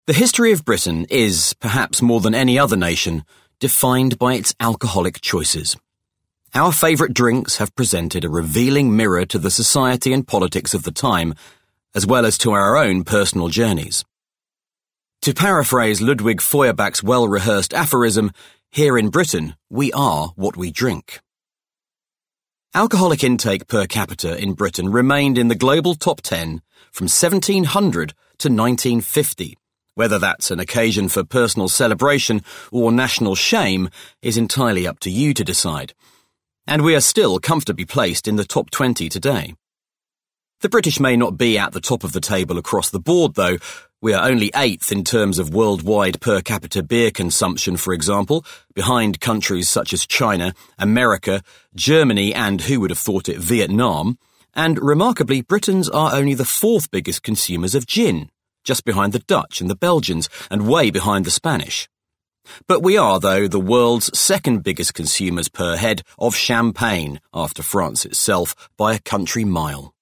The history of Britain is, perhaps more than any other nation, defined by its alcoholic choices. Our favourite drinks have presented a revealing mirror to the society and politics of the time, as well as to our own personal journeys. To paraphrase Ludwig Feuerbach's well-rehearsed aphorism, here in Britain, we are what we drink. Alcoholic intake per capita in Britain remained in the global top 10 from 1700 to 1950. Whether that's an occasion for personal celebration or national shame is entirely up to you to decide. And we are still comfortably placed in the top 20 today. The British may not be at the top of the table across the board, though. We are only 8th in terms of worldwide per capita beer consumption, for example, behind countries such as China, America, Germany and, who would have thought it, Vietnam. And remarkably, Britons are only the 4th biggest consumers of gin, just behind the Dutch and the Belgians, and way behind the Spanish. But we are, though, the world's 2nd biggest consumers per head of champagne, after France itself, by a country mile.